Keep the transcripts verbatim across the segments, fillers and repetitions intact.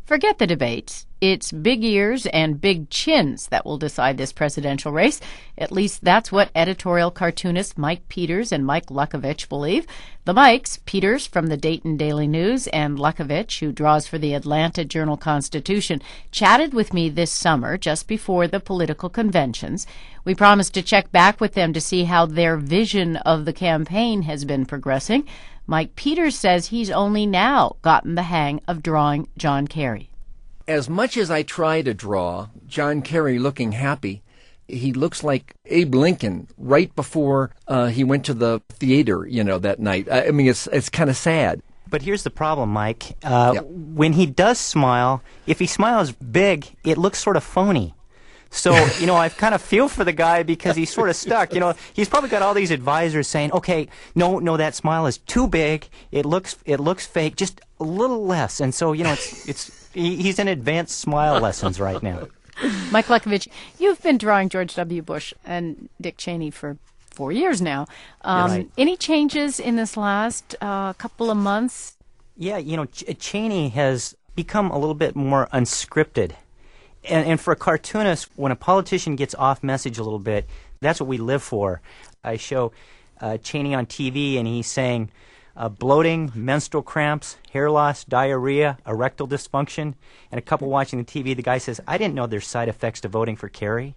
Forget the debates. It's big ears and big chins that will decide this presidential race. At least that's what editorial cartoonists Mike Peters and Mike Lukovich believe. The Mikes, Peters from the Dayton Daily News and Lukovich, who draws for the Atlanta Journal-Constitution, chatted with me this summer just before the political conventions. We promised to check back with them to see how their vision of the campaign has been progressing. Mike Peters says he's only now gotten the hang of drawing John Kerry. As much as I try to draw John Kerry looking happy, he looks like Abe Lincoln right before uh, he went to the theater, you know, that night. I mean, it's it's kind of sad. But here's the problem, Mike. Uh, yep. When he does smile, if he smiles big, it looks sort of phony. So, you know, I kind of feel for the guy because he's sort of stuck. You know, he's probably got all these advisors saying, okay, no, no, that smile is too big. It looks it looks fake. Just a little less. And so, you know, it's it's he's in advanced smile lessons right now. Mike Lukovich, you've been drawing George W. Bush and Dick Cheney for four years now. Um, right. Any changes in this last uh, couple of months? Yeah, you know, Ch- Cheney has become a little bit more unscripted. And, and for a cartoonist, when a politician gets off message a little bit, that's what we live for. I show uh, Cheney on T V, and he's saying uh, bloating, menstrual cramps, hair loss, diarrhea, erectile dysfunction. And a couple watching the T V, the guy says, I didn't know there's side effects to voting for Kerry.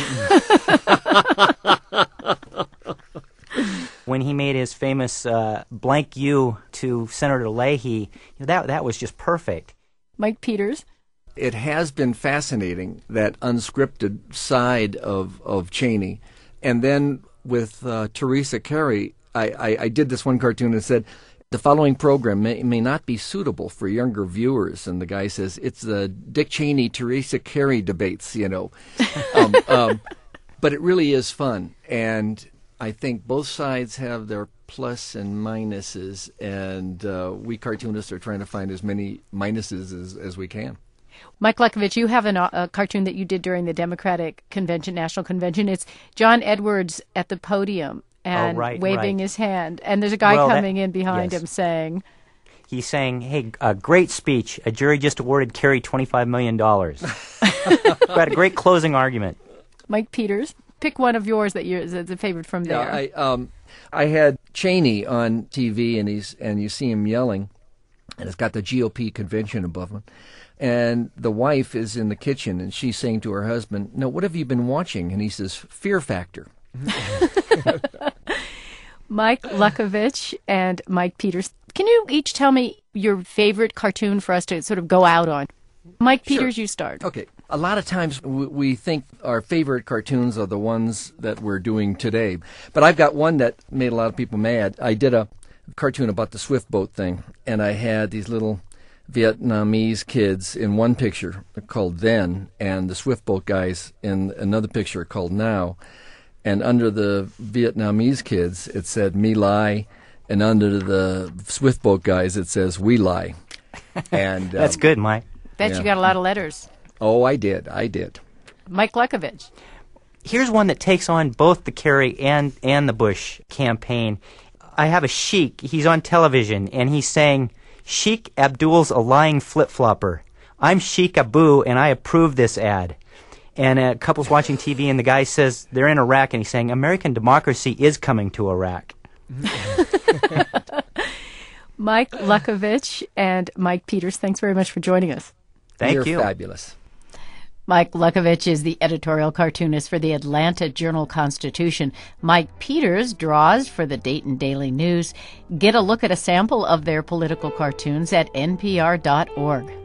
When he made his famous uh, blank you to Senator Leahy, you know, that, that was just perfect. Mike Peters? It has been fascinating, that unscripted side of, of Cheney. And then with uh, Teresa Carey, I, I, I did this one cartoon that said, the following program may, may not be suitable for younger viewers. And the guy says, it's the Dick Cheney, Teresa Carey debates, you know. um, um, but it really is fun. And I think both sides have their plus and minuses. And uh, we cartoonists are trying to find as many minuses as, as we can. Mike Lukovich, you have an, a cartoon that you did during the Democratic Convention, National Convention. It's John Edwards at the podium and oh, right, waving right. his hand. And there's a guy well, coming that, in behind yes. him saying... He's saying, hey, a great speech. A jury just awarded Kerry twenty-five million dollars. Got a great closing argument. Mike Peters, pick one of yours that you're the favorite from there. Yeah, I, um, I had Cheney on T V, and he's and you see him yelling, and it's got the G O P convention above him. And the wife is in the kitchen, and she's saying to her husband, no, what have you been watching? And he says, Fear Factor. Mike Lukovich and Mike Peters, can you each tell me your favorite cartoon for us to sort of go out on? Mike Peters, Sure. You start. Okay. A lot of times w- we think our favorite cartoons are the ones that we're doing today. But I've got one that made a lot of people mad. I did a cartoon about the Swift boat thing, and I had these little Vietnamese kids in one picture called Then, and the Swift boat guys in another picture called Now. And under the Vietnamese kids, it said Me Lie, and under the Swift boat guys, it says We Lie. And That's um, good, Mike. Bet yeah. you got a lot of letters. Oh, I did. I did. Mike Lukovich. Here's one that takes on both the Kerry and, and the Bush campaign. I have a sheik. He's on television, and he's saying, Sheikh Abdul's a lying flip-flopper. I'm Sheikh Abu, and I approve this ad. And a couple's watching T V, and the guy says they're in Iraq, and he's saying, American democracy is coming to Iraq. Mike Lukovich and Mike Peters, thanks very much for joining us. Thank You're you. fabulous. Mike Lukovich is the editorial cartoonist for the Atlanta Journal-Constitution. Mike Peters draws for the Dayton Daily News. Get a look at a sample of their political cartoons at N P R dot org.